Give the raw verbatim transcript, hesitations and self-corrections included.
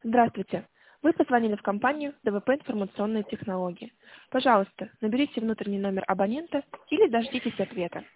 Здравствуйте. Вы позвонили в компанию дэ вэ пэ «Информационные технологии». Пожалуйста, наберите внутренний номер абонента или дождитесь ответа.